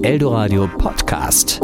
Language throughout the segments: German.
Eldoradio Podcast.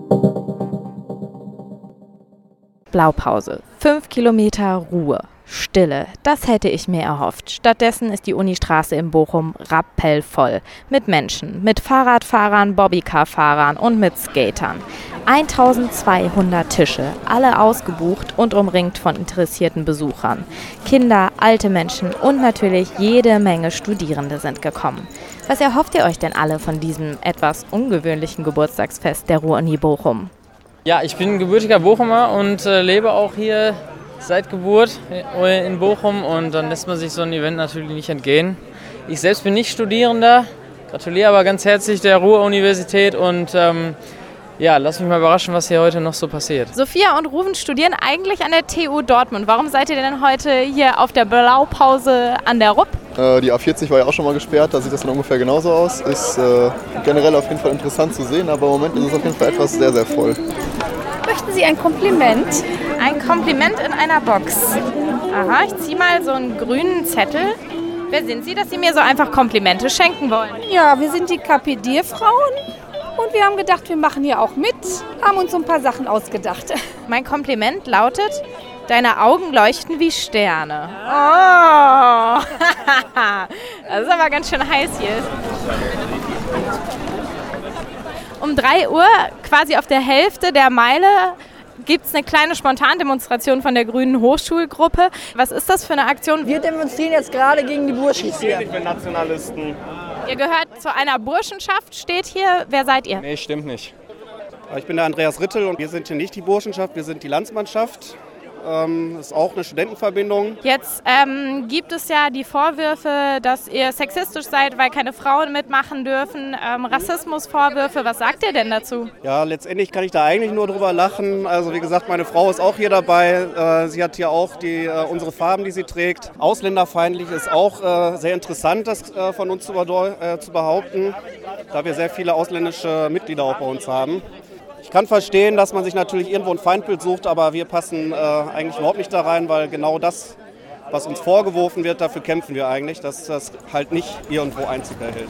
Blaupause. 5 Kilometer Ruhe. Stille, das hätte ich mir erhofft. Stattdessen ist die Unistraße in Bochum rappelvoll. Mit Menschen, mit Fahrradfahrern, Bobbycar-Fahrern und mit Skatern. 1200 Tische, alle ausgebucht und umringt von interessierten Besuchern. Kinder, alte Menschen und natürlich jede Menge Studierende sind gekommen. Was erhofft ihr euch denn alle von diesem etwas ungewöhnlichen Geburtstagsfest der Ruhr-Uni Bochum? Ja, ich bin gebürtiger Bochumer und lebe auch hier seit Geburt in Bochum und dann lässt man sich so ein Event natürlich nicht entgehen. Ich selbst bin nicht Studierender, gratuliere aber ganz herzlich der Ruhr-Universität und lass mich mal überraschen, was hier heute noch so passiert. Sophia und Ruven studieren eigentlich an der TU Dortmund. Warum seid ihr denn heute hier auf der Blaupause an der Rupp? Die A40 war ja auch schon mal gesperrt, da sieht das dann ungefähr genauso aus. Ist generell auf jeden Fall interessant zu sehen, aber im Moment ist es auf jeden Fall etwas sehr, sehr voll. Möchten Sie ein Kompliment? Ein Kompliment in einer Box. Aha, ich ziehe mal so einen grünen Zettel. Wer sind Sie, dass Sie mir so einfach Komplimente schenken wollen? Ja, wir sind die KPD-Frauen und wir haben gedacht, wir machen hier auch mit, haben uns so ein paar Sachen ausgedacht. Mein Kompliment lautet: Deine Augen leuchten wie Sterne. Oh! Das ist aber ganz schön heiß hier. Um 3 Uhr, quasi auf der Hälfte der Meile, gibt es eine kleine Spontandemonstration von der Grünen Hochschulgruppe. Was ist das für eine Aktion? Wir demonstrieren jetzt gerade gegen die Burschis hier. Ich bin Nationalisten. Ihr gehört zu einer Burschenschaft, steht hier. Wer seid ihr? Nee, stimmt nicht. Ich bin der Andreas Rittel und wir sind hier nicht die Burschenschaft, wir sind die Landsmannschaft. Das ist auch eine Studentenverbindung. Jetzt gibt es ja die Vorwürfe, dass ihr sexistisch seid, weil keine Frauen mitmachen dürfen. Rassismusvorwürfe, was sagt ihr denn dazu? Ja, letztendlich kann ich da eigentlich nur drüber lachen. Also wie gesagt, meine Frau ist auch hier dabei. Sie hat hier auch unsere Farben, die sie trägt. Ausländerfeindlich ist auch sehr interessant, das von uns zu behaupten, da wir sehr viele ausländische Mitglieder auch bei uns haben. Ich kann verstehen, dass man sich natürlich irgendwo ein Feindbild sucht, aber wir passen eigentlich überhaupt nicht da rein, weil genau das, was uns vorgeworfen wird, dafür kämpfen wir eigentlich, dass das halt nicht irgendwo Einzug erhält.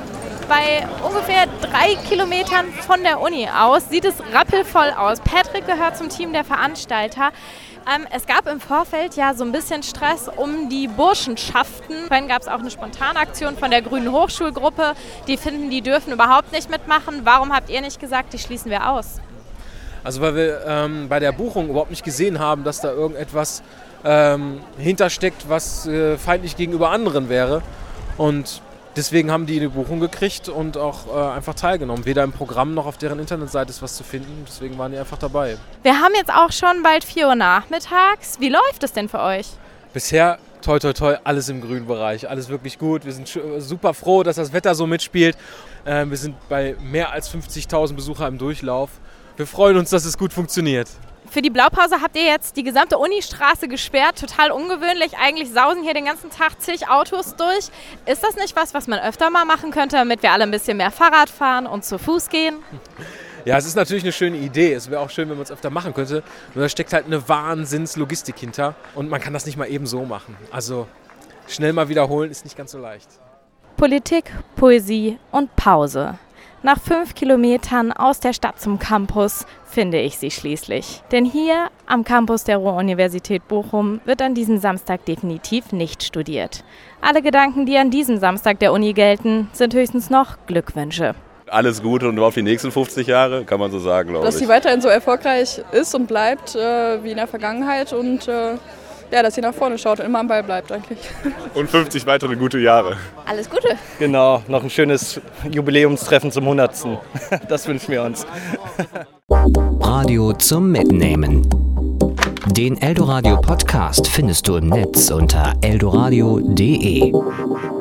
Bei ungefähr 3 Kilometern von der Uni aus sieht es rappelvoll aus. Patrick gehört zum Team der Veranstalter. Es gab im Vorfeld ja so ein bisschen Stress um die Burschenschaften. Vorhin gab es auch eine Spontanaktion von der Grünen Hochschulgruppe. Die finden, die dürfen überhaupt nicht mitmachen. Warum habt ihr nicht gesagt, die schließen wir aus? Also weil wir bei der Buchung überhaupt nicht gesehen haben, dass da irgendetwas hintersteckt, was feindlich gegenüber anderen wäre. Und deswegen haben die Buchung gekriegt und auch einfach teilgenommen. Weder im Programm noch auf deren Internetseite ist was zu finden. Deswegen waren die einfach dabei. Wir haben jetzt auch schon bald 4 Uhr nachmittags. Wie läuft es denn für euch? Bisher toi toi toi, alles im grünen Bereich. Alles wirklich gut. Wir sind super froh, dass das Wetter so mitspielt. Wir sind bei mehr als 50.000 Besucher im Durchlauf. Wir freuen uns, dass es gut funktioniert. Für die Blaupause habt ihr jetzt die gesamte Unistraße gesperrt. Total ungewöhnlich. Eigentlich sausen hier den ganzen Tag zig Autos durch. Ist das nicht was man öfter mal machen könnte, damit wir alle ein bisschen mehr Fahrrad fahren und zu Fuß gehen? Ja, es ist natürlich eine schöne Idee. Es wäre auch schön, wenn man es öfter machen könnte. Nur da steckt halt eine Wahnsinnslogistik hinter. Und man kann das nicht mal eben so machen. Also schnell mal wiederholen ist nicht ganz so leicht. Politik, Poesie und Pause. Nach 5 Kilometern aus der Stadt zum Campus finde ich sie schließlich. Denn hier am Campus der Ruhr-Universität Bochum wird an diesem Samstag definitiv nicht studiert. Alle Gedanken, die an diesem Samstag der Uni gelten, sind höchstens noch Glückwünsche. Alles Gute und auf die nächsten 50 Jahre, kann man so sagen, glaube ich. Dass sie weiterhin so erfolgreich ist und bleibt wie in der Vergangenheit und dass sie nach vorne schaut und immer am Ball bleibt eigentlich. Und 50 weitere gute Jahre. Alles Gute. Genau, noch ein schönes Jubiläumstreffen zum 100. Das wünschen wir uns. Radio zum Mitnehmen. Den Eldoradio Podcast findest du im Netz unter eldoradio.de.